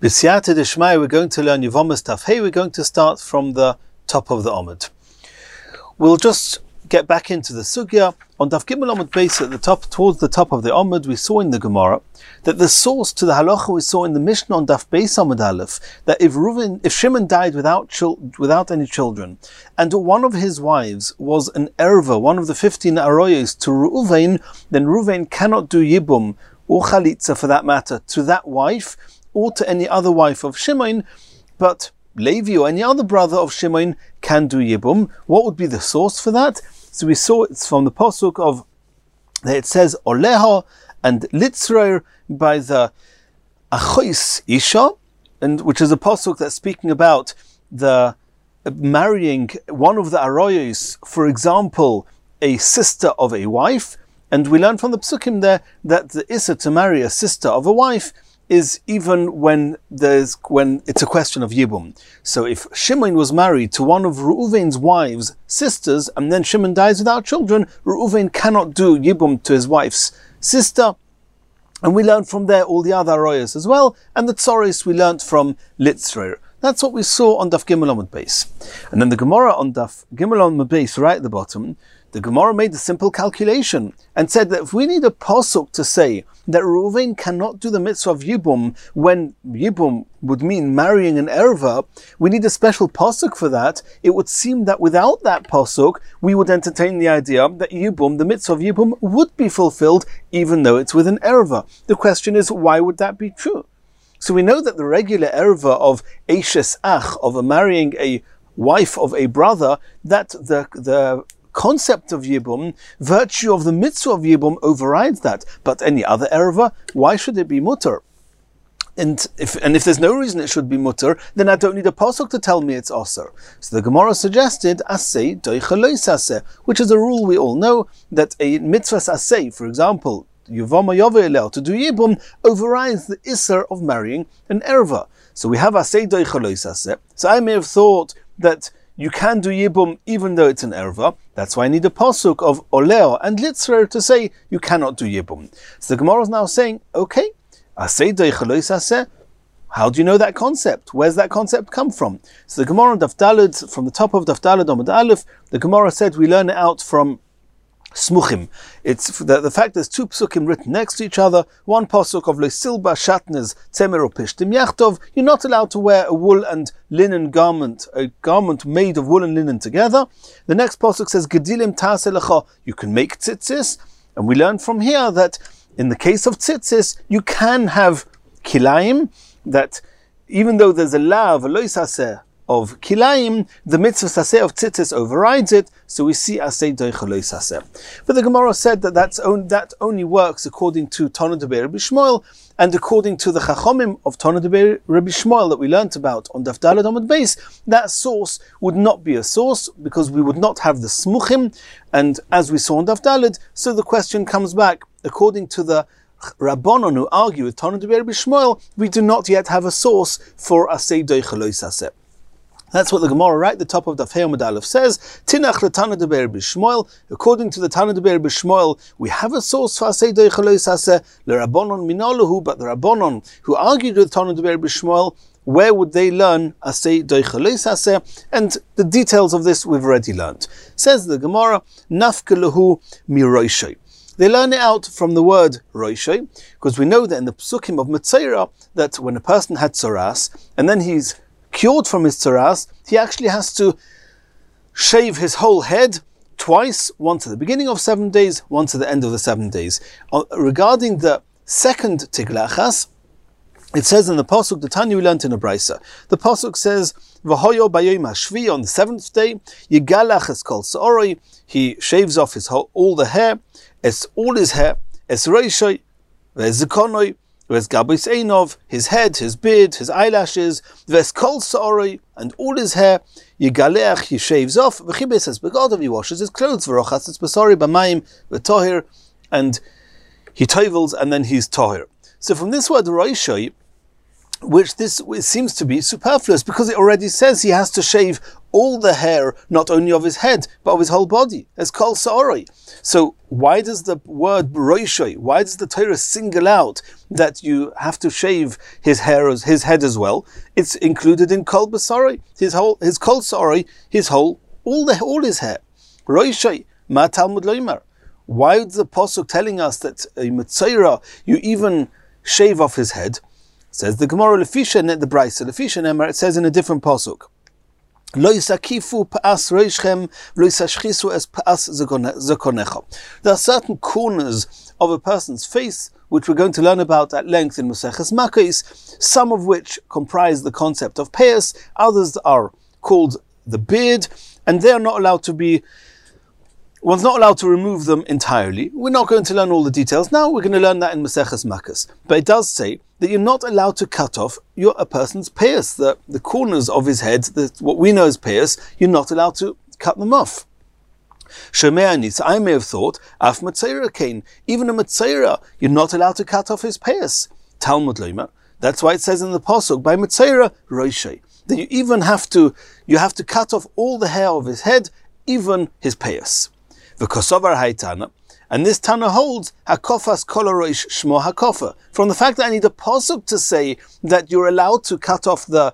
B'siyata d'shmaya, we're going to learn Yevamos Taf Hey. We're going to start from the top of the Amud. We'll just get back into the sugya. On Daf Gimel Amud Beis at the top, towards the top of the Amud, we saw in the Gemara that the source to the halacha we saw in the Mishnah on Daf Beis Amud Aleph, that if Shimon died without any children, and one of his wives was an erva, one of the 15 aroyos to Reuven, then Reuven cannot do yibum or chalitza for that matter to that wife or to any other wife of Shimon, but Levi or any other brother of Shimon can do yibum. What would be the source for that? So we saw it's from the pasuk of, it says Oleha and Litzrer by the Achois Isha, and which is a pasuk that's speaking about the marrying one of the Aroyos, for example, a sister of a wife, and we learn from the psukim there that the Issa to marry a sister of a wife is even when it's a question of yibum. So if Shimon was married to one of Reuven's wives' sisters, and then Shimon dies without children, Reuven cannot do yibum to his wife's sister. And we learn from there all the other aroyas as well, and the tzoros we learnt from Litzrer. That's what we saw on Daf Gimel Amud Beis. And then the Gemara on Daf Gimel Amud Beis, right at the bottom, the Gemara made a simple calculation and said that if we need a pasuk to say that Reuven cannot do the mitzvah of Yibum, when Yibum would mean marrying an erva, we need a special pasuk for that. It would seem that without that pasuk, we would entertain the idea that Yibum, the mitzvah of Yibum, would be fulfilled even though it's with an erva. The question is, why would that be true? So we know that the regular erva of Eishes Ach, of marrying a wife of a brother, that the concept of Yibum, virtue of the mitzvah of Yibum overrides that. But any other erva, why should it be mutter? And if there's no reason it should be mutter, then I don't need a pasuk to tell me it's osir. So the Gemara suggested aseh doicha lo aseh, which is a rule we all know, that a mitzvah aseh, for example, Yuvama Yovel to do Yibum, overrides the Isser of marrying an erva. So we have aseh doicha lo aseh. So I may have thought that you can do Yibum even though it's an erva. That's why I need a pasuk of Oleo and Litzrer to say you cannot do Yibum. So the Gemara is now saying, okay, aseh doicha lo aseh. How do you know that concept? Where's that concept come from? So the Gemara on Daf Daled, from the top of Daf Daled Amud Aleph, the Gemara said we learn it out from Smuchim. It's the fact there's two psukim written next to each other. One pasuk of Lesilba Shatnez Tzemer Pishtim Yachtov. You're not allowed to wear a wool and linen garment, a garment made of wool and linen together. The next pasuk says Gedilim Ta'aselecha. You can make tzitzis, and we learn from here that in the case of tzitzis, you can have kilayim. That even though there's a law of a lois aseh of kilayim, the mitzvah aseh of tzitzis overrides it, so we see aseh doicha lois aseh. But the Gemara said that only works according to Tana Debei Rabbi Shmuel, and according to the Chachomim of Tana Debei Rabbi Shmuel that we learnt about on Daf Daled Amud Beis, that source would not be a source because we would not have the smuchim, and as we saw on Daf Daled, so the question comes back, according to the Rabbanon who argue with Tana Debei Rabbi Shmuel, we do not yet have a source for aseh doicha lois aseh. That's what the Gemara right at the top of Daf Hey Amud Aleph says. Tinach leTana Debei Rabbi Shmuel. According to the Tana Debei Rabbi Shmuel, we have a source for aseh doicha lois aseh. LeRabbanon minalahu, but the Rabbanon who argued with Tana Debei Rabbi Shmuel, where would they learn aseh doicha lois aseh? And the details of this we've already learned. Says the Gemara, nafka lehu miroishay. They learn it out from the word roishay, because we know that in the psukim of Metzora, that when a person had tzoras, and then he's cured from his tzoras, he actually has to shave his whole head twice, once at the beginning of 7 days, once at the end of the 7 days. Regarding the second tiglachas, it says in the pasuk, the Tanya we learnt in a brisa. The pasuk says, "V'hoyo b'yom hashvi," on the 7th day, yigalach es kol sa'oroi, he shaves off all the hair, all his hair, es reishoy, v'es zikonoi, v'es gabos einov, his head, his beard, his eyelashes, v'es kol sa'oroi, and all his hair, yigalech, he shaves off, v'chibes es begodov, he washes his clothes, v'rochas es besori b'mayim, v'tohir, and he tovels, and then he's tohir. So from this word reishoy, which this seems to be superfluous, because it already says he has to shave all the hair, not only of his head, but of his whole body, as kol sa'oroi. So why does the word roishoi, why does the Torah single out that you have to shave his hair, his head as well? It's included in kol basaroi, his kol sa'oroi, all his hair. Roishoi, ma Talmud loimar. Why is the pasuk telling us that a Metzora, you even shave off his head? Says the Gemara Lefisha and the Brisa Lefisha Nemar, it says in a different pasuk, Lo yisakifu pa'as reishchem, lo yisashchisu es pa'as zakonecha. There are certain corners of a person's face which we're going to learn about at length in Maseches Makos, some of which comprise the concept of payas, others are called the beard, and they are not allowed to be. One's not allowed to remove them entirely. We're not going to learn all the details now. We're going to learn that in Maseches Makos. But it does say that you're not allowed to cut off a person's payas, the corners of his head, what we know as payas. You're not allowed to cut them off. Sheme'ani, I may have thought, af Metzora kain, even a Metzora, you're not allowed to cut off his payas. Talmud loima. That's why it says in the pasuk by Metzora roishei, that you even have to cut off all the hair of his head, even his payas. V'kosovar haytana, and this Tana holds hakofas kol haroish shmo hakofa. From the fact that I need a pasuk to say that you're allowed to cut off the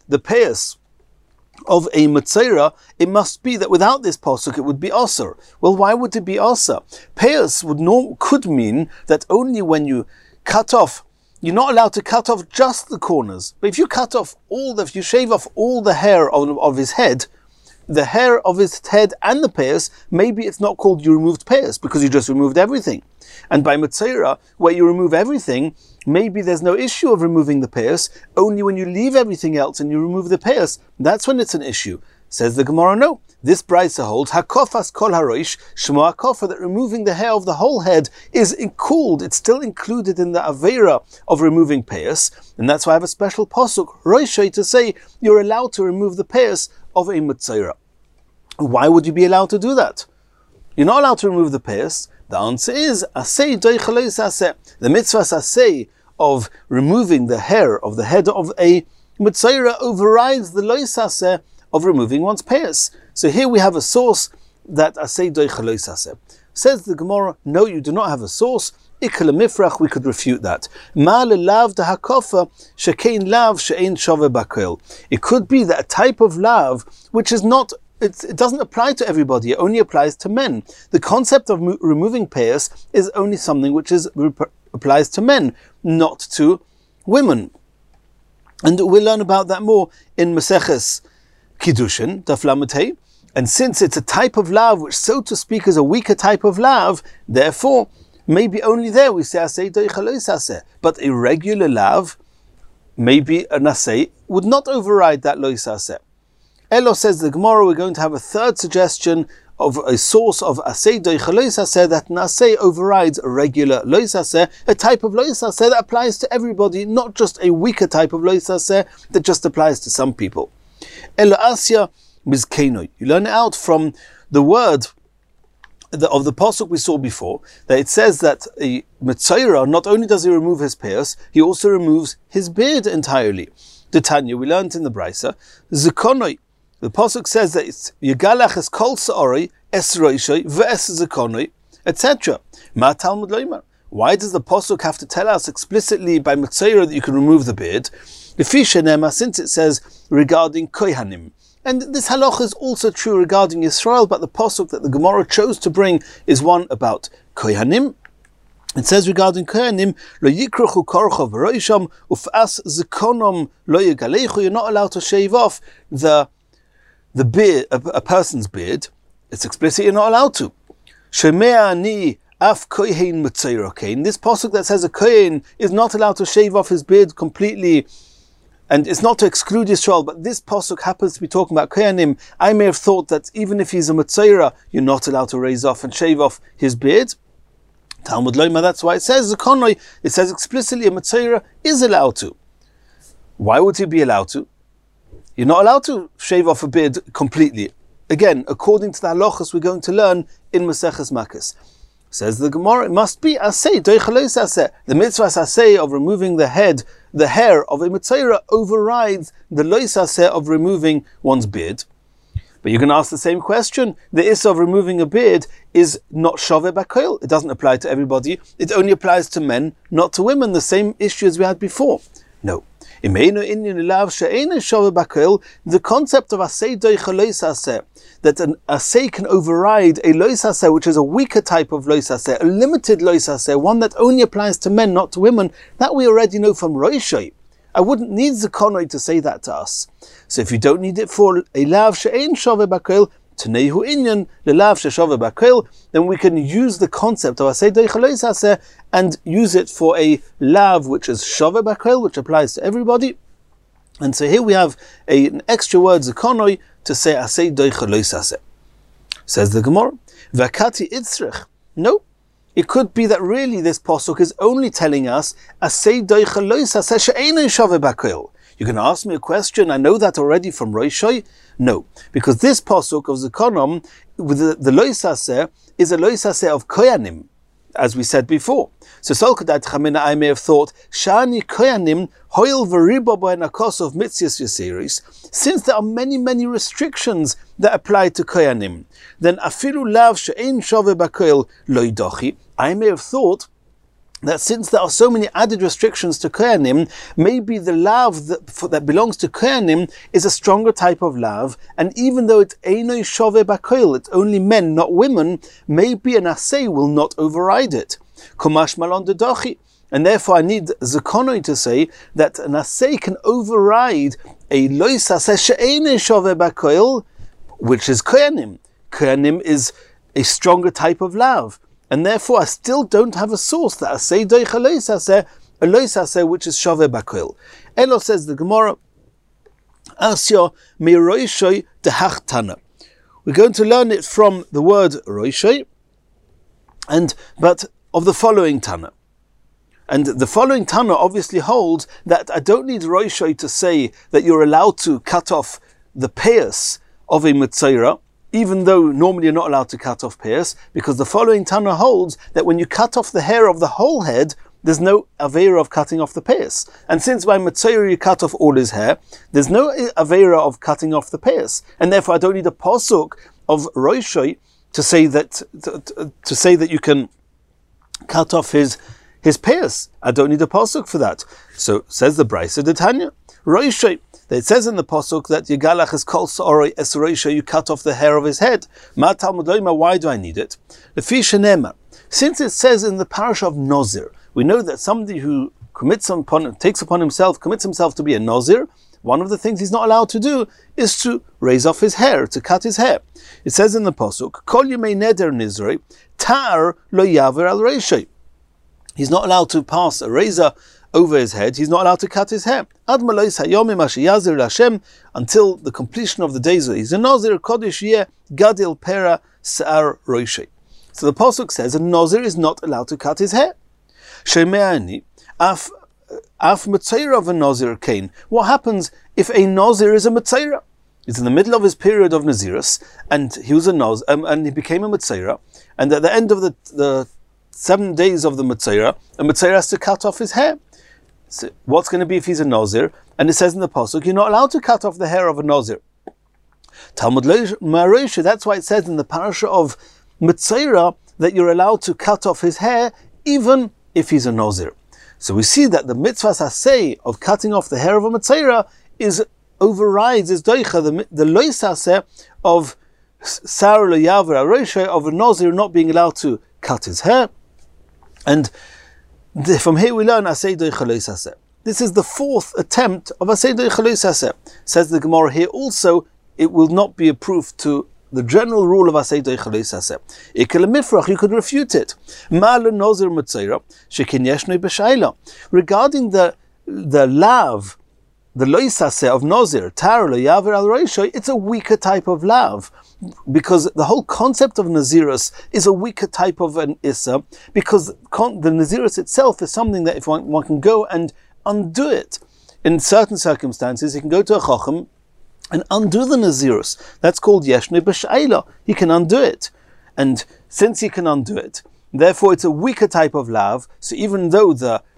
payas of a Metzora, it must be that without this pasuk it would be osur. Well, why would it be osur? Payas could mean that only when you cut off, you're not allowed to cut off just the corners. But if you if you shave off all the hair of his head, the hair of his head and the payas, maybe it's not called you removed payas because you just removed everything. And by Metzora, where you remove everything, maybe there's no issue of removing the payas. Only when you leave everything else and you remove the payas, that's when it's an issue. Says the Gemara, no. This Brisa holds hakofas kol haroish shmo hakofa, that removing the hair of the whole head is it's still included in the aveira of removing payas, and that's why I have a special pasuk roishei to say you're allowed to remove the payas of a Metzora. Why would you be allowed to do that? You're not allowed to remove the payas. The answer is asay doichalei saseh. The mitzvah asay of removing the hair of the head of a Metzora overrides the loy saseh of removing one's payas. So here we have a source that asay doichalei saseh. Says the Gemara, no, you do not have a source. Ikal mifrach, we could refute that. Ma lelav da hakofa shekein lav she'ein shove bakel. It could be that a type of lav which is not, it doesn't apply to everybody, it only applies to men. The concept of removing payas is only something which applies to men, not to women. And we'll learn about that more in Maseches Kiddushin, Daf Lamed Hey. And since it's a type of lav which, so to speak, is a weaker type of lav, therefore, maybe only there we say asay doichalei saseh. But a regular lav, maybe an asay would not override that loy saseh. Elo, says the Gemara, we're going to have a third suggestion of a source of asay doichalei saseh, that an asay overrides a regular loy saseh, a type of loy saseh that applies to everybody, not just a weaker type of loy saseh that just applies to some people. Elo asya mizkenoi. You learn it out from the word of the pasuk we saw before, that it says that a Metzora, not only does he remove his payas, he also removes his beard entirely. The Tanya, we learned in the Brisa, Zekonoi. The pasuk says that it's Yegalach es kol sa'oroi, es roishoi, ve'es zekonoi, etc. Ma Talmud loimar. Why does the pasuk have to tell us explicitly by Metzora that you can remove the beard? Lefisha nema, since it says regarding kohanim. And this halach is also true regarding Yisrael, but the pasuk that the Gemara chose to bring is one about kohanim. It says regarding kohanim, lo yikruchu korcha v'roisham uf'as zekonom lo yegalechu. You're not allowed to shave off the beard, a person's beard. It's explicit, you're not allowed to. Shemea ani af kohen Metzora kain. This pasuk that says a kohen is not allowed to shave off his beard completely, and it's not to exclude Yisrael, but this pasuk happens to be talking about kohanim. I may have thought that even if he's a Metzora, you're not allowed to raise off and shave off his beard. Talmud loima, that's why it says zekonoi. It says explicitly a Metzora is allowed to. Why would he be allowed to? You're not allowed to shave off a beard completely. Again, according to the halachas we're going to learn in Maseches Makos. Says the Gemara, it must be asay doichalei saseh. The mitzvah asay of removing the head, the hair of a Mitzaira overrides the Lois Aseh of removing one's beard. But you can ask the same question. The Issa of removing a beard is not Shaveh Bakoil. It doesn't apply to everybody. It only applies to men, not to women. The same issue as we had before. No. The concept of Aseh Doicha Lois Aseh, that an Aseh can override a Lois Aseh, which is a weaker type of Lois Aseh, a limited Lois Aseh, one that only applies to men, not to women, that we already know from Roishai. I wouldn't need Zakonoi to say that to us. So if you don't need it for a Lav She'ein Shaveh Bakoil, Tanehu Inyan, the Lav She'shaveh Bakoil, then we can use the concept of Aseh Doicha Lois Aseh and use it for a Lav which is Shaveh Bakoil, which applies to everybody. And so here we have an extra word Zakonoi to say Aseh Doicha Lois Aseh. Says the Gemara, Vakati Itzrich. No. It could be that really this posuk is only telling us Aseh Doicha Lois Aseh She'ein Shaveh Bakoil. You can ask me a question, I know that already from Roishai. No, because this pasuk of Zikonom, with the Lois Aseh, is a Lois Aseh of Koyanim, as we said before. So Solkadat Chamina, I may have thought, Shani Koyanim, Hoil Veribo Boenakos of Mitzias Yasiris, since there are many, many restrictions that apply to Koyanim, then Afilu Lav She'ein Shaveh Bakoil Loidochi, I may have thought that since there are so many added restrictions to Koyanim, maybe the lav that belongs to Koyanim is a stronger type of lav, and even though it's Einoi Shaveh Bakoil, it's only men, not women, maybe an Aseh will not override it. Kumash Malon Dedochi. And therefore I need Zakonoi to say that an Aseh can override a Lois Aseh She'einoi Shaveh Bakoil, which is Koyanim. Koyanim is a stronger type of lav. And therefore, I still don't have a source that Aseh Doicha Lois Aseh, a Lois Aseh which is Shaveh Bakoil. Elo says the Gemara, Asya mi Roishai dehach Tana. We're going to learn it from the word Roishai, but of the following Tana. And the following Tana obviously holds that I don't need Roishai to say that you're allowed to cut off the payas of a Mitzaira, even though normally you're not allowed to cut off payas, because the following Tana holds that when you cut off the hair of the whole head, there's no Aveira of cutting off the payas. And since by Mitzaira you cut off all his hair, there's no Aveira of cutting off the payas. And therefore I don't need a posuk of Roishai to say that you can cut off his payas. I don't need a posuk for that. So says the Brisa de Tanya, Roishai, it says in the pasuk that Yigalach is kol sa'oroi es Roishai, you cut off the hair of his head. Ma Talmud Loima, why do I need it? Lefi shenema, since it says in the parasha of Nozir, we know that somebody who commits upon himself to be a Nozir, one of the things he's not allowed to do is to raise off his hair, to cut his hair. It says in the pasuk, Kol yemei neder nizrei, tar lo yaver al Roishai. He's not allowed to pass a razor over his head, he's not allowed to cut his hair. Until the completion of the days where he's a Nazir, Kodesh Yeh Gadil Pera Sa'ar Roishai. So the Pasuk says a Nazir is not allowed to cut his hair. Sheme'ani, Af Mitzaira of a Nazir Kain. What happens if a Nazir is a Mitzaira? He's in the middle of his period of Nazirus, and he was a Nazir, and he became a Mitzaira, and at the end of the 7 days of the Mitzaira, a Mitzaira has to cut off his hair. So what's going to be if he's a Nazir? And it says in the Pasuk, you're not allowed to cut off the hair of a Nazir. Talmud Marosha, that's why it says in the parasha of Mitzaira that you're allowed to cut off his hair even if he's a Nazir. So we see that the mitzvah aseh of cutting off the hair of a Mitzaira overrides doicha, the lois aseh of Sar lo yaver Roishai, of a Nazir not being allowed to cut his hair. And from here we learn Aseh Doicha Lois Aseh. This is the fourth attempt of Aseh Doicha Lois Aseh. Says the Gemara here also, it will not be a proof to the general rule of Aseh Doicha Lois Aseh. Ikel Mifrach, you could refute it. Ma'al Nazir Mitzaira, Shekin Yeshnoi B'Shaila. Regarding the lav, the Lois Aseh of Nazir, Tar lo yaver al Roishai, it's a weaker type of lav. Because the whole concept of Nazirus is a weaker type of an Issa, because the Nazirus itself is something that if one can go and undo it. In certain circumstances, he can go to a Chacham and undo the Nazirus. That's called Yeshnei B'Shaila. He can undo it. And since he can undo it, therefore it's a weaker type of lav, so even though the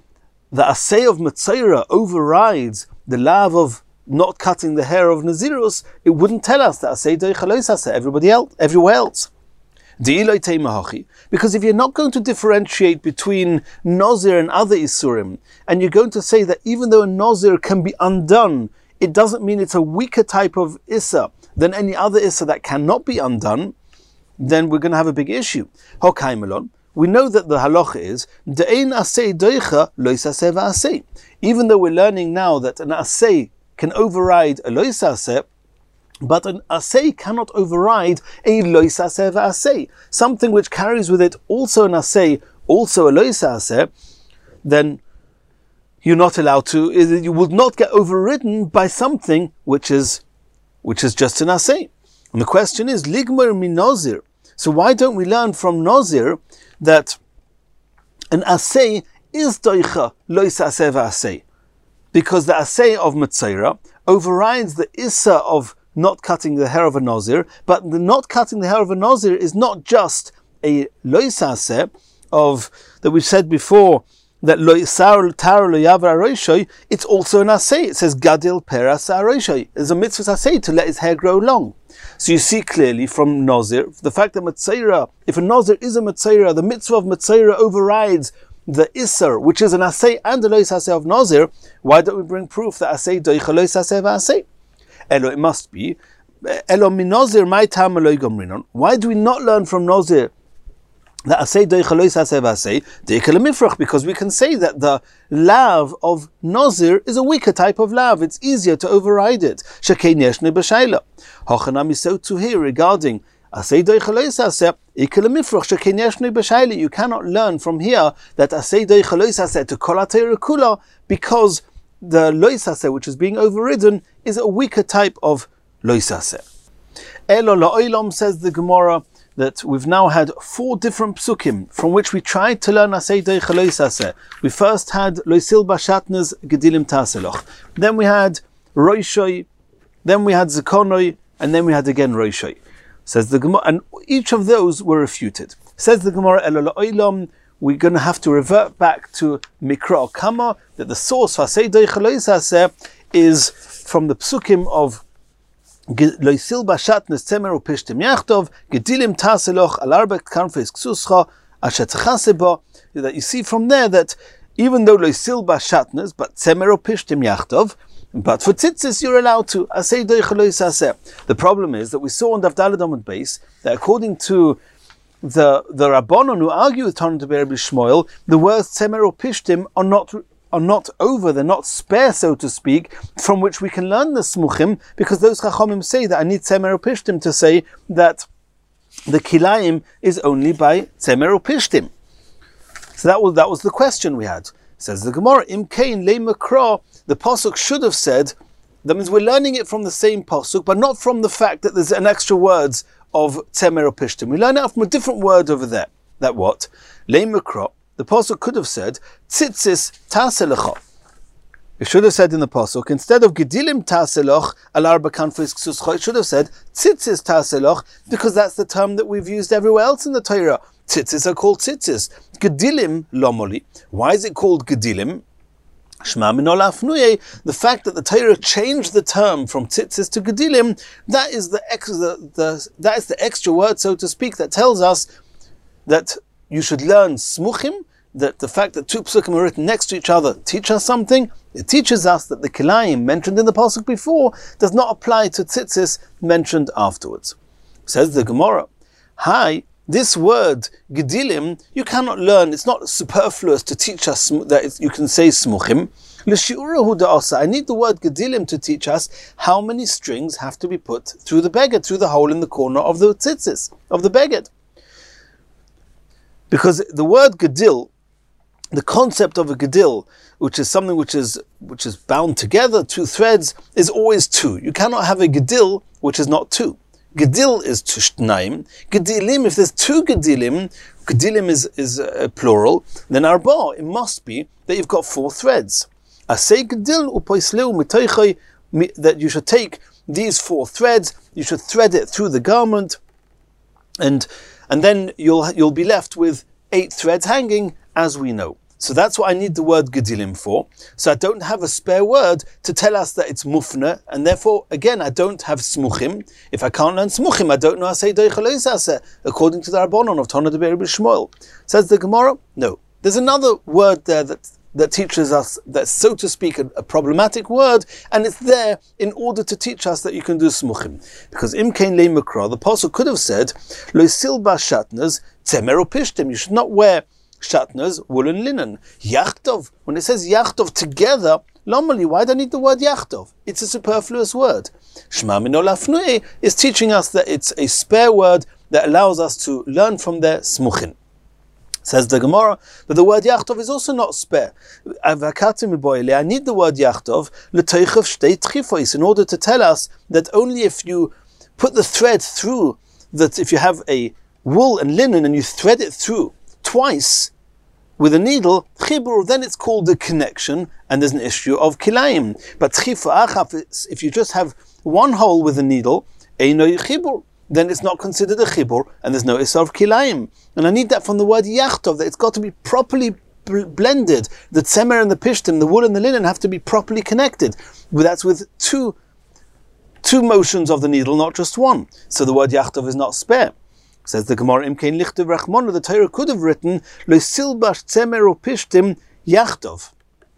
the asay of Metzaira overrides the lav of not cutting the hair of Nazirus, it wouldn't tell us that asay doicha lois asay everywhere else. Because if you're not going to differentiate between Nazir and other Isurim, and you're going to say that even though a Nazir can be undone, it doesn't mean it's a weaker type of Issa than any other Issa that cannot be undone, then we're going to have a big issue. We know that the halacha is de'ein asay doicha lois asay v'asay. Even though we're learning now that an asay can override a lois asay, but an asay cannot override a lois asay v'asay. Something which carries with it also an asay, also a lois asay, then you're not allowed to, you will not get overridden by something which is just an asay. And the question is, ligmar min nazir. So why don't we learn from Nazir that an asay is doicha lois asay v'asay? Because the asay of Metzaira overrides the issa of not cutting the hair of a Nazir, but the not cutting the hair of a Nazir is not just a lois asay of, that we said before, that it's also an asay. It says gadil peras aroshai. There's a mitzvah asay to let his hair grow long. So you see clearly from Nazir, the fact that Metzaira, if a Nazir is a Metzaira, the mitzvah of Metzaira overrides the Isser, which is an asay and a lois asay of Nazir. Why don't we bring proof that asay doicha lois asay v'asay? Elo, it must be. Elo min Nazir mai tam lo gomrinon. Why do we not learn from Nazir that asay doicha lois asay v'asay deika lemifrach? Because we can say that the lav of Nazir is a weaker type of lav. It's easier to override it. Shekein yeshne b'shayla. Hochanami, so to here regarding asay doicha lois asay deika lemifrach shekein yeshne b'shayla. You cannot learn from here that asay doicha lois asay to kol ha'teira kula, because the lois asay which is being overridden is a weaker type of lois asay. Elo la'olam, says the Gemara, that we've now had 4 different psukim from which we tried to learn asay doicha lois asay. We first had loisil bashatnez gedilim taseloch, then we had roishoi, then we had zakonoi, and then we had again roishoi. Says the Gemara, and each of those were refuted. Says the Gemara, elo la'olam, we're going to have to revert back to Mikra Kama, that the source for asay doicha lois asay is from the psukim of loisil bashatnes tzemer upishtim yachtov gedilim taseloch al arbek kanfes ksuscha asher tchaseba. That you see from there that even though loisil bashatnes, but tzemer upishtim yachtov, but for tzitzis you're allowed to asay doicha lois asay. The problem is that we saw on Daf Daled Amud Beis that according to the Rabbanon who argue with Tanna Rabbi Shmuel, the words tzemer upishtim are not over, they're not spare, so to speak, from which we can learn the smuchim, because those chachamim say that I need tzemer upishtim to say that the kilayim is only by tzemer upishtim. So that was the question we had. Says the Gemara, im kain le makra, the pasuk should have said, that means we're learning it from the same pasuk, but not from the fact that there's an extra words of tzemer upishtim. We learn it from a different word over there. That what? Le makra. The pasuk could have said tzitzis taselecha. It should have said in the pasuk, instead of gedilim taseloch al arba kanfes ksuscha, it should have said tzitzis taseloch, because that's the term that we've used everywhere else in the Torah. Tzitzis are called tzitzis. Gedilim lomoli. Why is it called gedilim? Shma min ol afnuye. The fact that the Torah changed the term from tzitzis to gedilim, that is the extra word, so to speak, that tells us that you should learn smuchim, that the fact that 2 psukim are written next to each other teach us something. It teaches us that the kilayim mentioned in the pasuk before does not apply to tzitzis mentioned afterwards. Says the Gemara, hi, this word gedilim, you cannot learn, it's not superfluous to teach us that you can say smuchim. I need the word gedilim to teach us how many strings have to be put through the beged, through the hole in the corner of the tzitzis, of the beged. Because the word gedil, the concept of a gedil, which is something which is bound together, 2 threads, is always 2. You cannot have a gedil which is not 2. Gedil is tushnaim. Gedilim, if there's 2 gedilim, gedilim is plural, then arba, it must be that you've got 4 threads. Asay gedil upoisleu mitoichai, that you should take these 4 threads, you should thread it through the garment, and then you'll be left with 8 threads hanging, as we know. So that's what I need the word gedilim for. So I don't have a spare word to tell us that it's mufna, and therefore, again, I don't have smuchim. If I can't learn smuchim, I don't know asay doicha lo yisaseh, according to the Rabbanon of Tana Deber Rabbi Shmuel. Says the Gemara, no. There's another word there that teaches us, that's so to speak a problematic word, and it's there in order to teach us that you can do smuchim. Because imkein le makra, the apostle could have said, lo silba shatnez tzemer upishtim, you should not wear shatnez, wool and linen. Yachtov, when it says yachtov together, normally, why do I need the word yachtov? It's a superfluous word. Shema mino lafnui is teaching us that it's a spare word that allows us to learn from their smuchin. Says the Gemara, but the word yachtov is also not spare. I need the word yachtov in order to tell us that only if you put the thread through, that if you have a wool and linen and you thread it through twice with a needle, chibur, then it's called the connection, and there's an issue of kilayim. But if you just have one hole with a needle, eino chibur, then it's not considered a chibur, and there's no issue of kilayim. And I need that from the word yachtov, that it's got to be properly blended. The tzemer and the pishtim, the wool and the linen, have to be properly connected. That's with two motions of the needle, not just one. So the word yachtov is not spare. Says the Gemara, Imkein Lichter Rachmona, the Torah could have written, Lo silbash tzemer upishtim yachtov.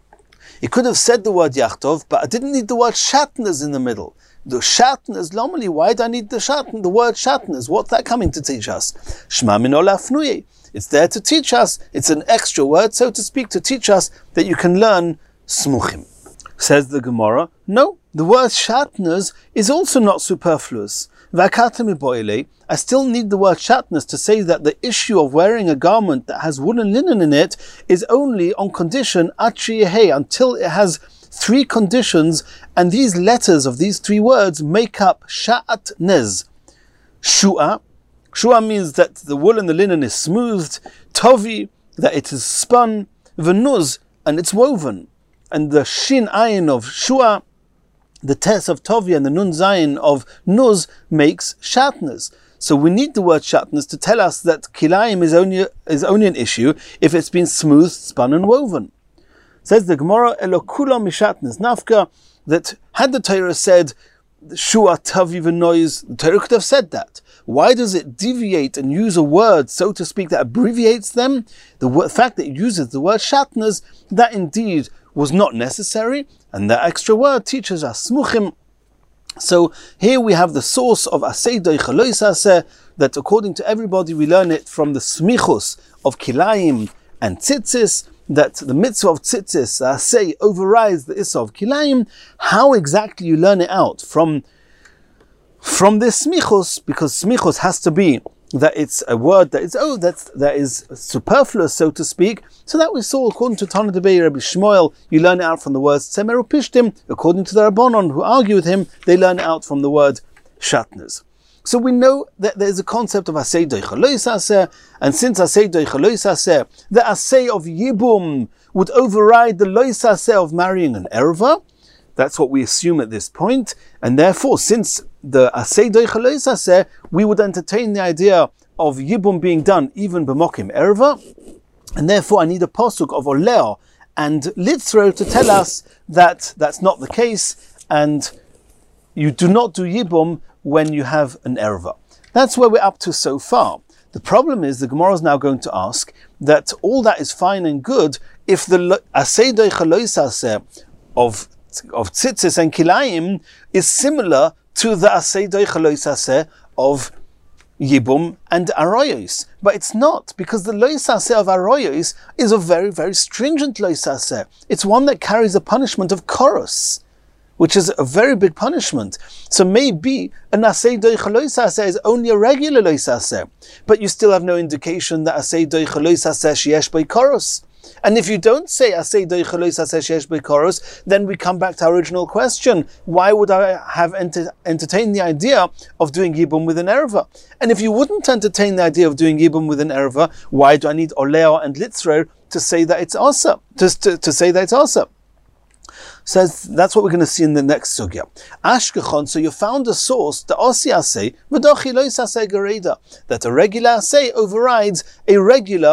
It could have said the word yachtov, but I didn't need the word shatnez in the middle. The shatnez, normally, why do I need the word shatnez? What's that coming to teach us? Shema mino lafnuye. It's there to teach us, it's an extra word, so to speak, to teach us that you can learn smuchim. Says the Gemara, no, the word shatnez is also not superfluous. I still need the word shatnez to say that the issue of wearing a garment that has wool and linen in it is only on condition until it has three conditions, and these letters of these three words make up shatnez. Shua means that the wool and the linen is smoothed. Tovi, that it is spun. Venuz, and it's woven. And the shin ayin of shua, the tes of tovi, and the nun zayin of nuz makes shatnez. So we need the word shatnez to tell us that kilayim is only an issue if it's been smoothed, spun, and woven. Says the Gemara, elokula mishatnez nafka, that had the Torah said shua tavi v'noiz, the Torah could have said that. Why does it deviate and use a word, so to speak, that abbreviates them? The fact that it uses the word shatnez, that indeed was not necessary, and that extra word teaches us smuchim. So here we have the source of asay doicha lo yisaseh, that according to everybody we learn it from the smichus of kilayim and tzitzis, that the mitzvah of tzitzis, asay, overrides the issa of kilayim. How exactly you learn it out from this smichus, because smichus has to be that it's a word that is superfluous, so to speak. So that we saw, according to Tana Deber Rabbi Shmuel, you learn it out from the words tzemer upishtim. According to the Rabbanon who argue with him, they learn it out from the word shatnez. So we know that there is a concept of asay doicha lo yisaseh, and since asay doicha lo yisaseh, the asay of yibum would override the lo yisaseh of marrying an erva. That's what we assume at this point, and therefore, since the asay doicha lo yisaseh, we would entertain the idea of yibum being done even b'mokim erva, and therefore I need a posuk of oleo and litzro to tell us that that's not the case, and you do not do yibum when you have an erva. That's where we're up to so far. The problem is the Gemara is now going to ask that all that is fine and good if the asay doicha lo yisaseh of tzitzis and kilayim is similar to the asay doicha lo yisaseh of yibum and aroyos. But it's not, because the lo yisaseh of aroyos is a very, very stringent lo yisaseh. It's one that carries a punishment of koros, which is a very big punishment. So maybe an asay doicha lo yisaseh is only a regular lo yisaseh, but you still have no indication that asay doicha lo yisaseh sheyesh bei koros. And if you don't say asay doicha lo yisaseh sheyesh bei koros, then we come back to our original question: why would I have entertained the idea of doing yibum with an erva? And if you wouldn't entertain the idea of doing yibum with an erva, why do I need oleo and litzro to say that it's asa? To say that it's asa? Says that's what we're going to see in the next sugya. Ashkechon, so you found a source, the osi asay, v'dochi lo yisaseh gereda, that a regular asay overrides a regular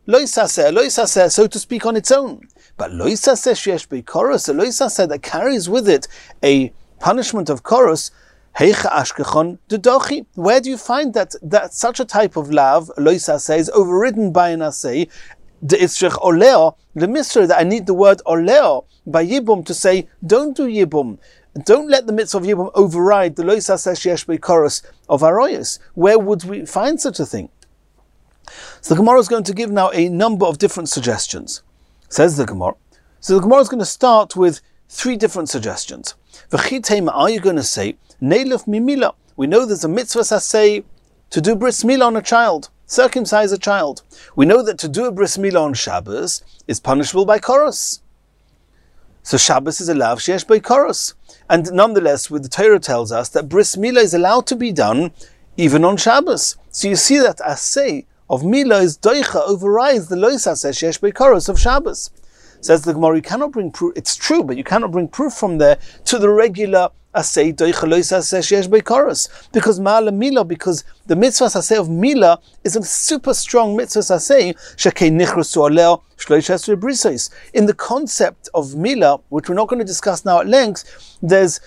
loisaseh, so to speak, on its own. But loisaseh sheyesh bei koros, a loisaseh that carries with it a punishment of koros, heicha ashkechon dedochi. Where do you find that such a type of lav, loisaseh, is overridden by an aseh? It's oleo, the mitzvah that I need the word oleo by yibum to say, don't do yibum. Don't let the mitzvah of yibum override the loisaseh sheyesh bei koros of aroyos. Where would we find such a thing? So the Gemara is going to give now a number of different suggestions, says the Gemara. So the Gemara is going to start with 3 different suggestions. V'chitema, are you going to say, neiluf mimila? We know there's a mitzvah saseh to do bris milah on a child, circumcise a child. We know that to do a bris milah on Shabbos is punishable by koros. So Shabbos is a lav sheyesh bei koros. And nonetheless, the Torah tells us that bris milah is allowed to be done even on Shabbos. So you see that aseh of milah is doicha, overrides the loisaseh sheyesh bei koros of Shabbos. Says the Gemara, you cannot bring proof, it's true, but you cannot bring proof from there to the regular aseh doicha loisaseh sheyesh bei koros. Because ma'ala milah, because the mitzvah aseh of milah is a super strong mitzvah aseh, shekei nichrusu aleo shloish esrei brisos. In the concept of milah, which we're not going to discuss now at length, there's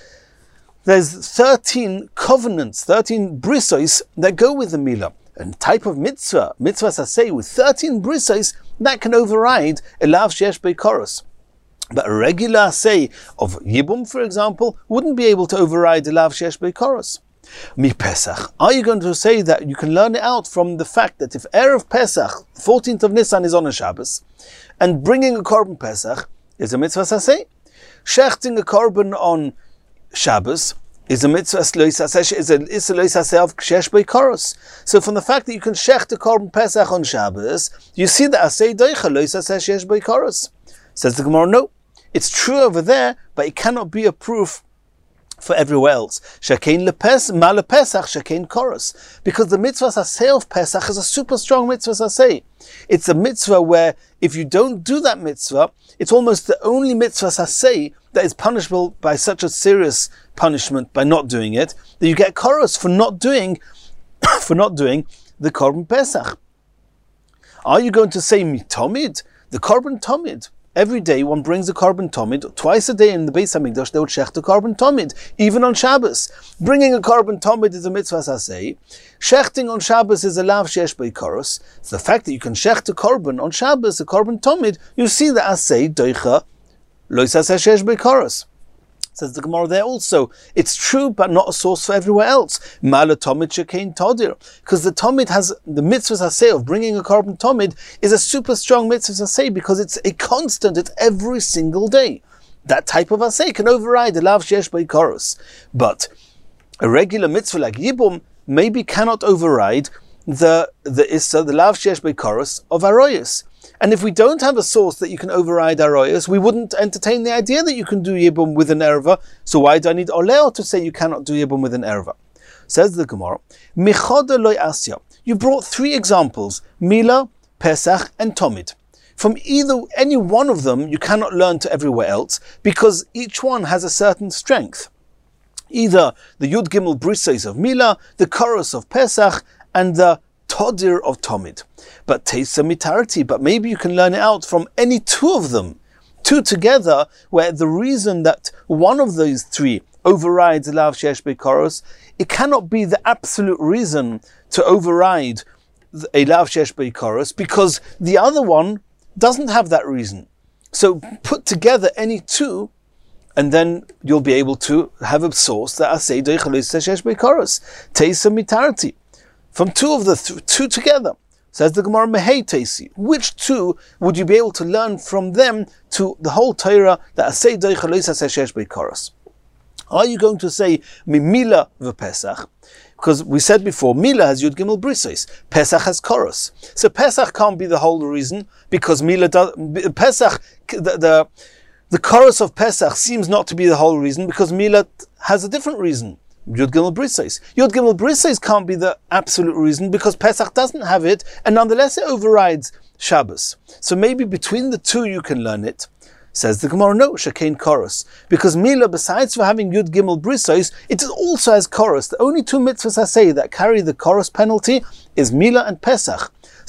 13 covenants, 13 brisos that go with the milah. A type of mitzvah saseh with 13 brisos, that can override a lav sheyesh bei koros. But a regular aseh of yibum, for example, wouldn't be able to override a lav sheyesh bei koros. Mi Pesach, are you going to say that you can learn it out from the fact that if Erev Pesach, 14th of Nisan, is on a Shabbos, and bringing a korban Pesach is a mitzvah saseh, shechting a korban on Shabbos is a mitzvah loisaseh, is a loisaseh of sheyesh bei koros. So from the fact that you can shecht a korban Pesach on Shabbos, you see that aseh doicha loisaseh sheyesh bei koros. Says the Gemara, no, it's true over there, but it cannot be a proof for everywhere else. Shekein ma'ale Pesach, shekein koros, because the mitzvah saseh of Pesach is a super strong mitzvah saseh. It's a mitzvah where if you don't do that mitzvah, it's almost the only mitzvah saseh that is punishable by such a serious punishment by not doing it, that you get koros for not doing the korban Pesach. Are you going to say mitomid? The korban tomid. Every day one brings a korban tomid. Twice a day in the Beis Hamikdash they would shecht a korban tomid, even on Shabbos. Bringing a korban tomid is a mitzvah saseh. Shechting on Shabbos is a lav sheyesh bei koros. So the fact that you can shecht a korban on Shabbos, a korban tomid, you see the aseh doicha loisaseh sheyesh bei koros. Says the Gemara there also, it's true, but not a source for everywhere else. Ma'ala tomid shekein todir, because the tomid has the mitzvah saseh of bringing a korban tomid is a super strong mitzvah saseh because it's a constant. It's every single day. That type of aseh can override the lav sheyesh bei koros, but a regular mitzvah like yibum maybe cannot override the lav sheyesh bei koros of aroyos. And if we don't have a source that you can override aroyos, we wouldn't entertain the idea that you can do yibum with an erva. So why do I need oleo to say you cannot do yibum with an erva? Says the Gemara, Michoda loy asya. You brought 3 examples, Milah, Pesach, and Tomid. From any one of them, you cannot learn to everywhere else because each one has a certain strength. Either the Yud Gimel Brisos of Milah, the Koros of Pesach, and the Todir of Tomid. But Teisa Mitarti, but maybe you can learn it out from any 2 of them. 2 together, where the reason that one of those 3 overrides a lav sheyesh bei koros, it cannot be the absolute reason to override a lav sheyesh bei koros, because the other one doesn't have that reason. So put together any 2, and then you'll be able to have a source that aseh doicha loisaseh sheyesh bei koros. Teisa Mitarti. From 2 of the 2 together. Says the Gemara, Mehei Teisi. Which 2 would you be able to learn from them to the whole Torah that aseh doicha loisaseh sheyesh bei koros? Are you going to say Mimila v'Pesach? Because we said before, Milah has Yud Gimel Brisos, Pesach has Koros. So Pesach can't be the whole reason, because Milah does, Pesach, the Koros of Pesach seems not to be the whole reason, because Milah has a different reason. Yud Gimel Brisos. Yud Gimel Brisos can't be the absolute reason because Pesach doesn't have it, and nonetheless it overrides Shabbos. So maybe between the 2 you can learn it. Says the Gemara, no, Shekein Koros. Because Milah, besides for having Yud Gimel Brisos, it also has Koros. The only 2 mitzvahs I say that carry the Koros penalty is Milah and Pesach.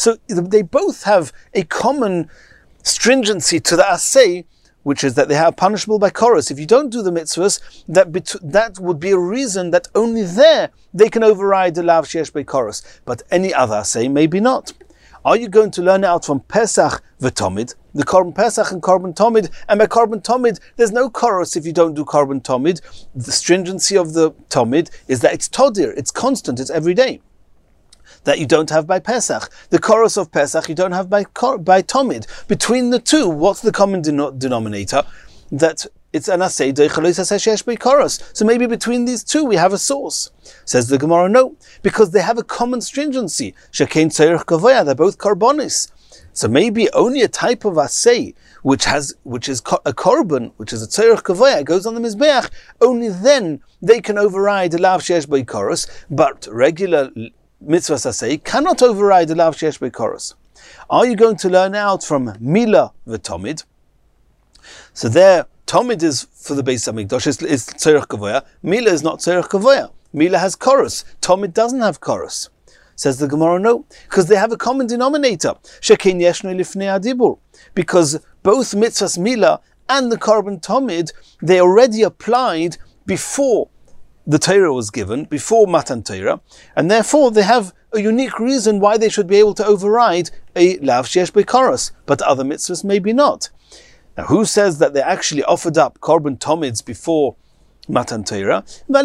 So they both have a common stringency to the asay, which is that they are punishable by chorus. If you don't do the mitzvahs, that would be a reason that only there they can override the lav sheyesh by chorus. But any other asay, maybe not. Are you going to learn out from Pesach v'tomid, the Korban Pesach and Korban Tomid? And by Korban Tomid, there's no chorus if you don't do Korban Tomid. The stringency of the Tomid is that it's todir, it's constant, it's every day. That you don't have by Pesach. The chorus of Pesach you don't have by Tomid. Between the two, what's the common denominator? That it's an asay doichalos asay sheyesh by chorus. So maybe between these two we have a source. Says the Gemara, no, because they have a common stringency. Shekein tzorech kavoya, they're both karbonis. So maybe only a type of asay which is a korban, which is a tzorech kavoya, goes on the mizbeach. Only then they can override the lav sheyesh by chorus, but regular mitzvahs asay cannot override the lav sheyesh by chorus. Are you going to learn out from Mila v'tomid? So there, Tomid is for the Beis Hamikdash, is tzorech kavoya. Mila is not tzorech kavoya. Mila has chorus. Tomid doesn't have chorus. Says the Gemara, no, because they have a common denominator. Shekein yeshnu lifnei adibur. Because both mitzvahs Mila and the Korban Tomid, they already applied before the Torah was given, before Matan Torah, and therefore they have a unique reason why they should be able to override a lav sheyesh by chorus, but other mitzvahs maybe not. Now, who says that they actually offered up Korban Tomids before Matan Torah? There's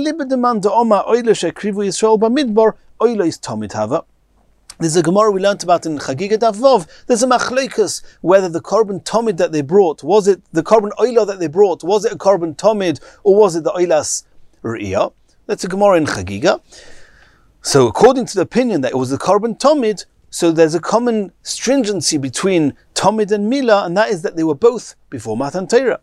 a Gemara we learnt about in Chagiga Daf Vov. There's a machleikus whether the Korban Tomid that they brought, was it the Korban Oila that they brought, was it a Korban Tomid, or was it the Oilas Re'iyah? That's a Gemara in Chagiga. So according to the opinion that it was the Korban Tomid, so there's a common stringency between Tomid and Mila, and that is that they were both before Matan Torah.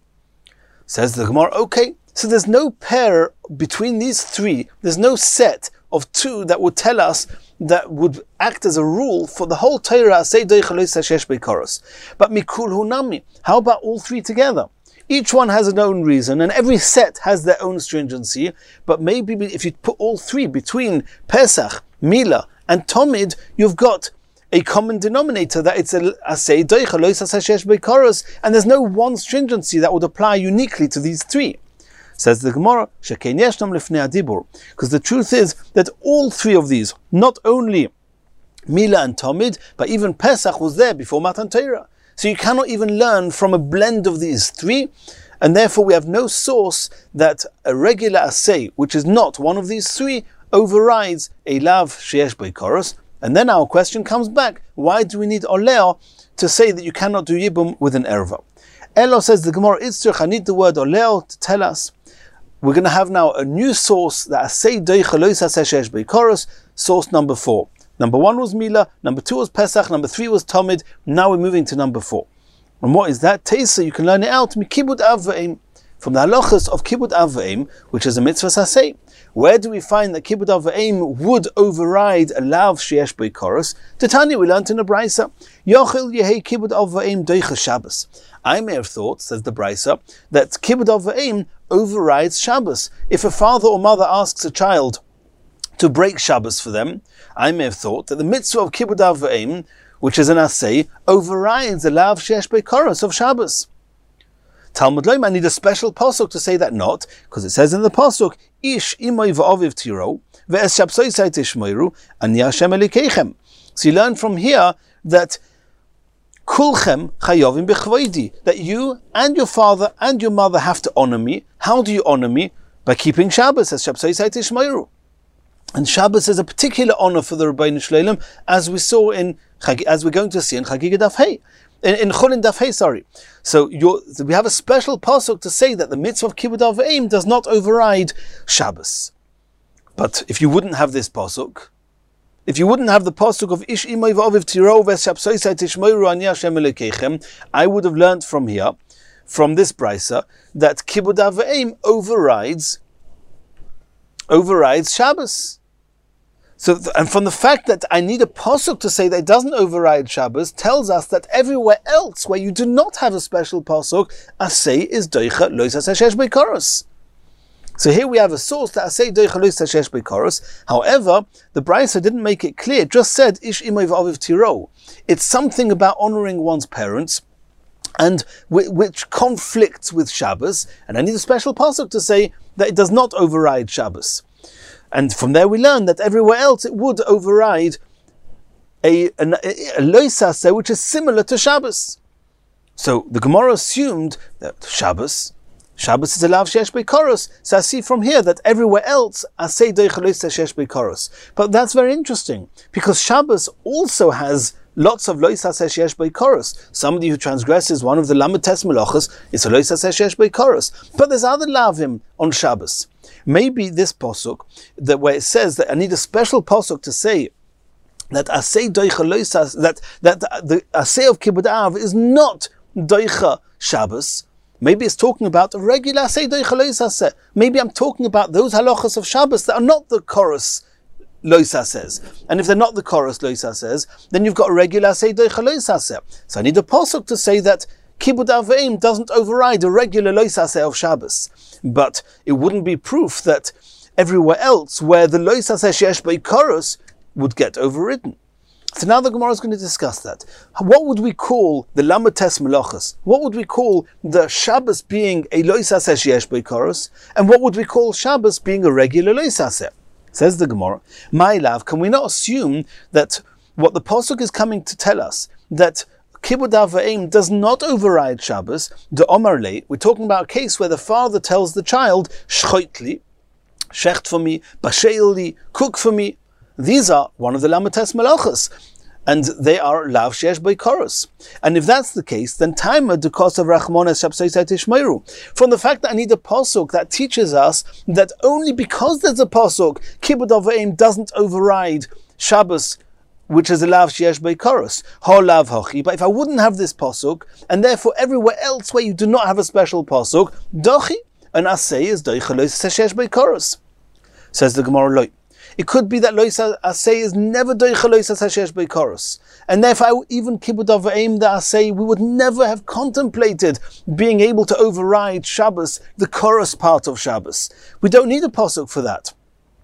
Says the Gemara, okay, so there's no pair between these three, there's no set of two that would tell us, that would act as a rule for the whole Torah, say doichalos sheyesh by chorus. But mikul hunami, how about all three together? Each one has its own reason, and every set has their own stringency, but maybe if you put all three between Pesach, Mila, and Tomid, you've got a common denominator, that it's a asay doichalos asay sheyesh by chorus, and there's no one stringency that would apply uniquely to these three. Says the Gemara, shekein yeshnam lifnei adibur, because the truth is that all three of these, not only Mila and Tomid, but even Pesach was there before Matan Torah. So you cannot even learn from a blend of these three, and therefore we have no source that a regular asay, which is not one of these three, overrides a lav sheyesh by chorus. And then our question comes back, why do we need oleo to say that you cannot do yibum with an erva? Elo, says the Gemara, Itzrich, I need the word oleo to tell us. We're going to have now a new source, that asay doichalos asay sheyesh by chorus, source number 4. Number 1 was Mila, number 2 was Pesach, number 3 was Tomid. Now we're moving to number 4. And what is that? Teisa, you can learn it out, Mikibud Av V'Eim, from the halachas of Kibud Av V'Eim, which is a mitzvah saseh. Where do we find that Kibud Av V'Eim would override a lav sheyesh by chorus? Titani, we learned in the Brisa, Yochel Yehei Kibud Av V'Eim Doicha Shabbos. I may have thought, says the Brisa, that Kibud Av V'Eim overrides Shabbos. If a father or mother asks a child to break Shabbos for them, I may have thought that the mitzvah of Kibud Av V'Eim, which is an asay, overrides the lav sheyesh by chorus of Shabbos. Talmud Loim, I need a special pasuk to say that not, because it says in the pasuk, Ish imay v'aviv tiro, ve'es shabsoisai tishmoiru, ani Hashem elikeichem. So you learn from here that kulchem chayovim b'chvoidi, that you and your father and your mother have to honor me. How do you honor me? By keeping Shabbos, as shabsoisai tishmoiru. And Shabbos is a particular honor for the Rebbeinu Shleilim, as we saw as we're going to see in Chagiga Daf Hey, in Chulin Daf Hey, sorry. So we have a special pasuk to say that the mitzvah of Kibud Av V'Eim does not override Shabbos. But if you wouldn't have this pasuk, if you wouldn't have the pasuk of Ish imay v'aviv tiro v'shabsoisai tishmoiru ani Hashem elikeichem, I would have learned from here, from this brisa, that Kibud Av V'Eim overrides Shabbos. So, and from the fact that I need a pasuk to say that it doesn't override Shabbos, tells us that everywhere else where you do not have a special pasuk, asay is doicha lois asay sheyesh by chorus. So here we have a source that asay doicha lo yisa sheyesh beikoros. However, the Brisa didn't make it clear, it just said ish imo v'aviv tiro. It's something about honoring one's parents, and which conflicts with Shabbos, and I need a special pasuk to say that it does not override Shabbos. And from there we learn that everywhere else it would override a lo yisaseh, which is similar to Shabbos. So the Gemara assumed that Shabbos is a lav sheyesh beikoros. So I see from here that everywhere else asay doicha lo yisa sheyesh beikoros. But that's very interesting, because Shabbos also has lots of lo yisaseh sheyesh beikoros. Somebody who transgresses one of the lamates melachos is a lo yisaseh sheyesh beikoros. But there's other lavim on Shabbos. Maybe this pasuk, that where it says that I need a special pasuk to say that asay doicha lo yisaseh, that the asay of Kibbud Av is not doicha Shabbos. Maybe it's talking about a regular asay doicha lo yisaseh. Maybe I'm talking about those halachas of Shabbos that are not the chorus lo yisaseh. And if they're not the chorus lo yisaseh, then you've got a regular asay doicha lo yisaseh. So I need a pasuk to say that Kibbud Avim doesn't override a regular lo yisaseh of Shabbos. But it wouldn't be proof that everywhere else where the lo yisaseh sheyesh beikoros would get overridden. So now the Gemara is going to discuss that. What would we call the lamates melachos? What would we call the Shabbos being a lo yisaseh sheyesh beikoros? And what would we call Shabbos being a regular lo yisaseh? Says the Gemara, my love, can we not assume that what the pasuk is coming to tell us, that Kibbud Avim does not override Shabbos? The Omar Le, we're talking about a case where the father tells the child, shchoitli, shecht for me, basheili, cook for me. These are one of the lamates melachos, and they are lav sheyesh beikoros. And if that's the case, then taima dekos of rachmones shabsosai tishmeiru. From the fact that I need a pasuk that teaches us that only because there's a pasuk, Kibbud Avim doesn't override Shabbos, which is a lav sheyesh beikoros. Ha lav hochi. But if I wouldn't have this pasuk, and therefore everywhere else where you do not have a special pasuk, dochi, an asay is doicha lo yisa sheyesh beikoros. Says the Gemara loy. It could be that lo yisa asay is never doicha lo yisa sheyesh beikoros, and therefore even Kibbud Avim the asay, we would never have contemplated being able to override Shabbos, the chorus part of Shabbos. We don't need a pasuk for that.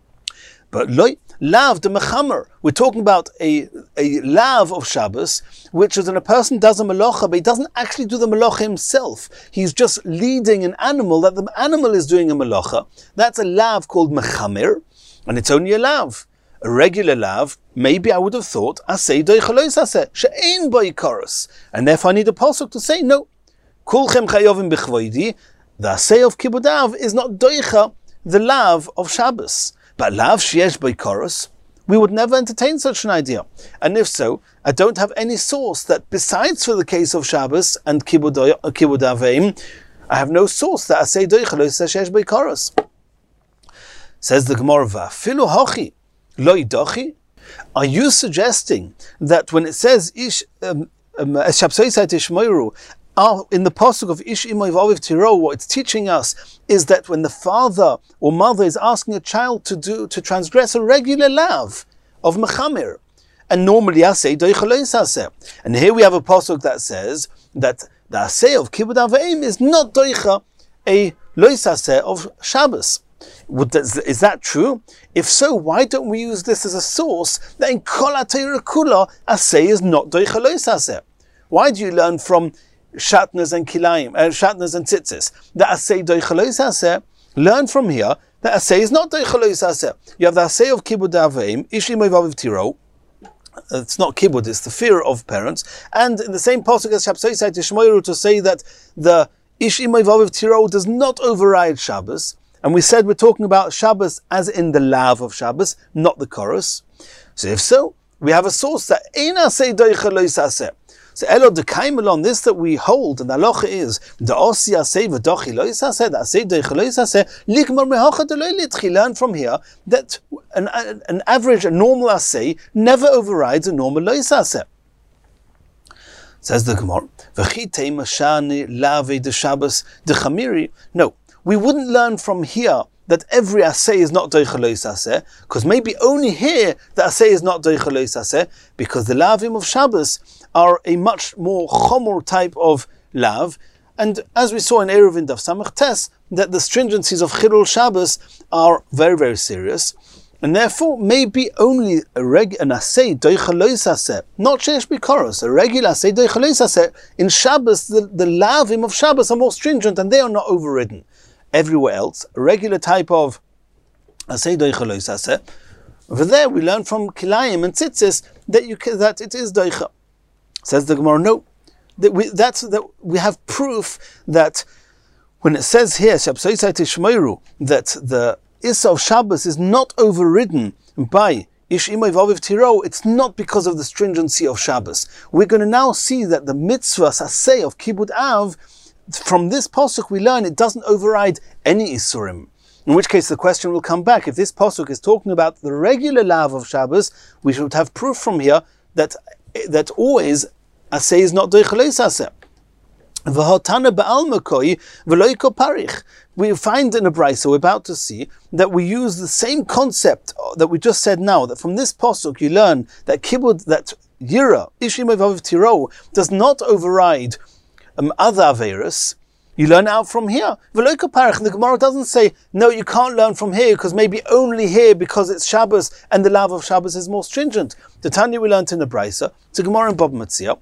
But loy, lav the mechamer, we're talking about a lav of Shabbos, which is when a person does a melacha, but he doesn't actually do the melacha himself. He's just leading an animal, that the animal is doing a melacha. That's a lav called mechamer, and it's only a lav. A regular lav, maybe I would have thought, asay doicha lo yisaseh, she'ein beikoros, and therefore I need a pasuk to say, no, kulchem chayovim b'chvoidi, the asay of Kibbud Av is not doicha the lav of Shabbos. But lav sheyesh beikoros, we would never entertain such an idea. And if so, I don't have any source that, besides for the case of Shabbos and Kibbud Avim, I have no source that asay doicha lo yisa sheyesh beikoros. Says the Gemara, va'afilu hochi lo yidochi. Are you suggesting that when it says ish shabsosai tishmeiru, in the pasuk of ish imo v'aviv tiro, what it's teaching us is that when the father or mother is asking a child to transgress a regular lav of mechamer, and normally asay doicha lo yisaseh, and here we have a pasuk that says that the asay of Kibbud Avim is not doicha a lo yisaseh of Shabbos. Is that true? If so, why don't we use this as a source that in kol ha'Torah kula asay is not doicha lo yisaseh? Why do you learn from shatnez and kilayim, shatnez and tzitzis, that asay doicha lo yisaseh? Learn from here that asay is not doicha lo yisaseh. You have the asay of Kibbud Avim, ish imo v'aviv tiro. It's not kibbud, it's the fear of parents. And in the same pasuk as shabsosai tishmeiru, to say that the ish imo v'aviv tiro does not override Shabbos. And we said we're talking about Shabbos as in the lav of Shabbos, not the chorus. So if so, we have a source that ein asay doicha lo yisaseh. So elo dekaimel on this that we hold, and the halacha is the osi asay v'dochi lo yisaseh, the asay doicha lo yisaseh, likmar mehacha de lo litchi. Learn from here that an average, a normal asay never overrides a normal lo yisaseh. Says the Gemara, v'chi teima shani lave de Shabbos de chamiri. No. We wouldn't learn from here that every asay is not doicha lo yisaseh, because maybe only here the asay is not doicha lo yisaseh, because the lavim of Shabbos are a much more chomor type of lav, and as we saw in Eruvin Daf Samach Tes, that the stringencies of Chilul Shabbos are very, very serious, and therefore maybe only an asay doicha lois aseh, not sheyesh bikoros, a regular asay doicha lois aseh. In Shabbos, the lavim of Shabbos are more stringent and they are not overridden. Everywhere else, a regular type of asay doicha lois aseh. Over there, we learn from Kilayim and Tzitzis that it is doicha. Says the Gemara, no, that we have proof that when it says here that the Issa of Shabbos is not overridden by Ish Imay V'Aviv Tiro, it's not because of the stringency of Shabbos. We're going to now see that the mitzvah saseh of Kibud Av, from this pasuk we learn it doesn't override any Isurim. In which case the question will come back. If this pasuk is talking about the regular lav of Shabbos, we should have proof from here that always aseh is not doicha lois aseh. We find in a brayso we're about to see that we use the same concept that we just said now, that from this pasuk you learn that kibud, that yira, ishim of tiro, does not override other averos. You learn out from here. The Gemara doesn't say, no, you can't learn from here because maybe only here because it's Shabbos and the lav of Shabbos is more stringent. The Tanya we learned in the Brisa, to Gemara and Baba Metzia.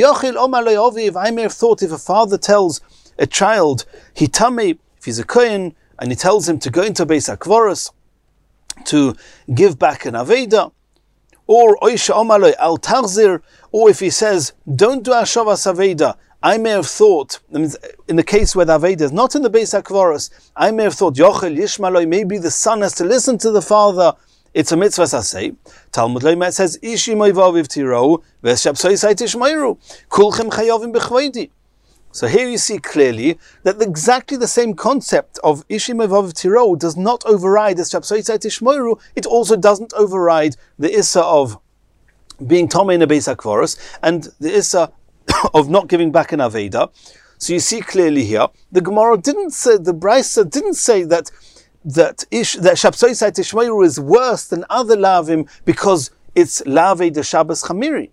I may have thought if a father tells a child, hitame, if he's a kohen, and he tells him to go into Beis HaKvoros, to give back an Aveda, or oisha omaloi al tarzir, or if he says, don't do Hashavas Aveda, I may have thought, in the case where the Aveda is not in the Beis HaKvoros, I may have thought, Yochel Yishmaloi, maybe the son has to listen to the father. It's a mitzvah saseh. Talmud Leima says, Ishi moivaviv tiro, v'eshapsoisai tishmeiru, kulchem chayovim b'chveidi. So here you see clearly that exactly the same concept of Ishi moivaviv tiro does not override the shapsoisai tishmeiru. It also doesn't override the issa of being tomei in a Beis HaKvoros and the issa of not giving back an Aveda. So you see clearly here, the Gemara didn't say, the Brisa didn't say that Shapsoisai Tishmeiru is worse than other lavim because it's lave de Shabbos Chamiri.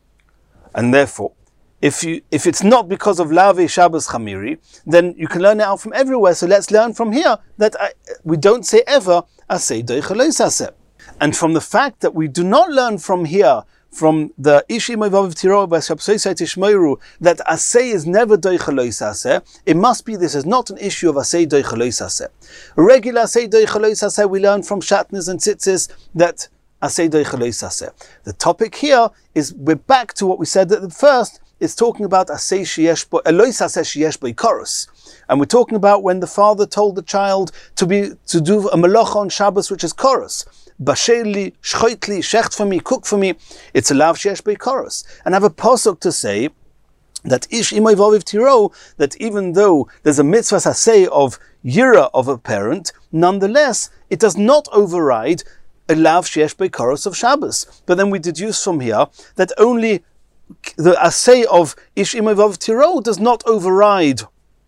And therefore, if it's not because of lave Shabbos Chamiri, then you can learn it out from everywhere. So let's learn from here that we don't say ever aseh doicha lois aseh. And from the fact that we do not learn from here, from the Ishi Moivaviv Tiro by Shapsoisai Tishmeiru, that aseh is never doicha lois aseh, it must be this is not an issue of aseh doicha lois aseh. Regular aseh doicha lois aseh we learn from Shatnez and Tzitzis that aseh doicha lois aseh. The topic here is, we're back to what we said at the first, it's talking about aseh sheyesh bo, lois aseh sheyesh bo ikoros. And we're talking about when the father told the child to do a malacha on Shabbos, which is koros. Basheli, shchoitli, shecht for me, cook for me. It's a lav sheyesh beikoros. And I have a pasuk to say that ish imay vaviv tiro, that even though there's a mitzvah saseh of yira of a parent, nonetheless it does not override a lav sheyesh beikoros of Shabbos. But then we deduce from here that only the aseh of ish imay vaviv tiro does not override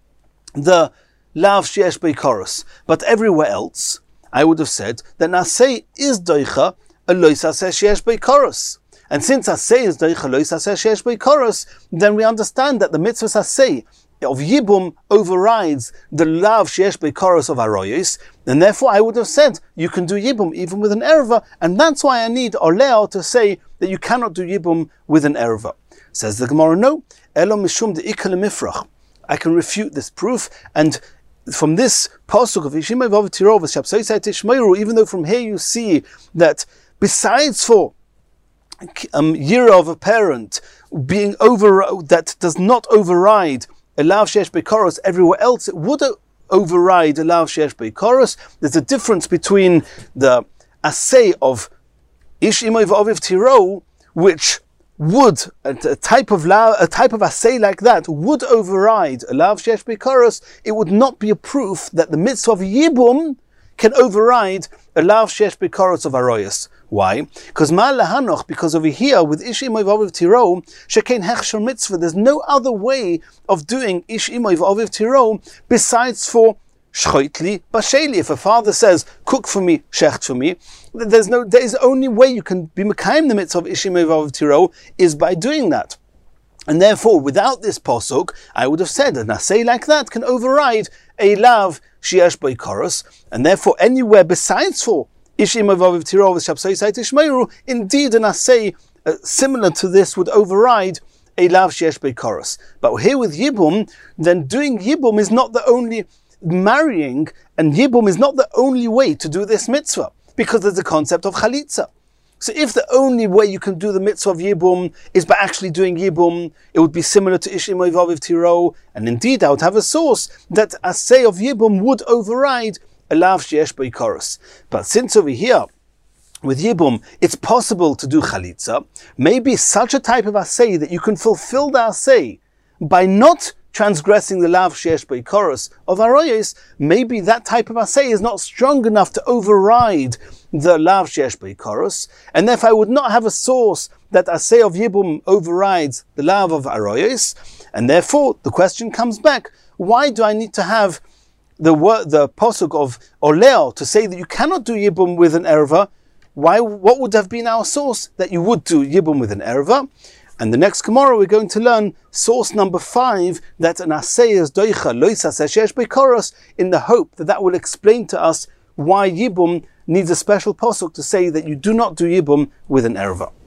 the lav sheyesh beikoros, but everywhere else I would have said that aseh is doicha a lois aseh sheyesh beikoros. And since aseh is doicha lois aseh sheyesh beikoros, then we understand that the mitzvah aseh of yibum overrides the lav sheyesh beikoros of aroyos, and therefore I would have said you can do yibum even with an erva, and that's why I need oleo to say that you cannot do yibum with an erva. Says the Gemara, no, elo mishum de'ikal mifrach. I can refute this proof, and from this pasuk of Ishimay Vav Tiro v'Shapsoisai Tishmeiru, even though from here you see that besides for yira of a parent being that does not override a lav sheyesh beikoros, everywhere else it would override a lav sheyesh beikoros. There's a difference between the aseh of Ishimay Vav Tiro, which would a type of aseh like that would override a lav sheyesh beikoros. It would not be a proof that the mitzvah of yibum can override a lav sheyesh beikoros of aroyos. Why? Because over here with ish imay v'aviv tiro shekein hechsher mitzvah, there's no other way of doing ish imay v'aviv tiro besides for shchoitli basheli. If a father says, cook for me, shecht for me, there is the only way you can be mekayim the mitzvah of Ishi Moivaviv Tiro is by doing that. And therefore, without this posuk, I would have said an assay like that can override a lav sheyesh bo chorus, and therefore anywhere besides for ishim avaviv tirov shabsai tishmeiru, indeed an assay similar to this would override a lav sheyesh bo chorus. But here with yibum, then doing yibum is not the only marrying, and yibum is not the only way to do this mitzvah, because there's a concept of chalitza. So if the only way you can do the mitzvah of Yibum is by actually doing Yibum, it would be similar to Ishim Oivaviv Tiro, and indeed I would have a source that a say of Yibum would override a lav sheyesh bo chorus. But since over here, with Yibum, it's possible to do Chalitza, maybe such a type of assay that you can fulfill the assay by not transgressing the lav sheyesh bo chorus of Aroyos, maybe that type of assay is not strong enough to override the lav sheyesh bo chorus, and therefore I would not have a source that assay of Yibum overrides the lav of Aroyos, and therefore the question comes back, why do I need to have the posuk of Oleo to say that you cannot do Yibum with an erva? What would have been our source that you would do Yibum with an erva? And the next Gemara we're going to learn source number 5, that an assay is doicha lois assay sheyesh bo chorus, in the hope that that will explain to us why Yibum needs a special posuk to say that you do not do Yibum with an erva.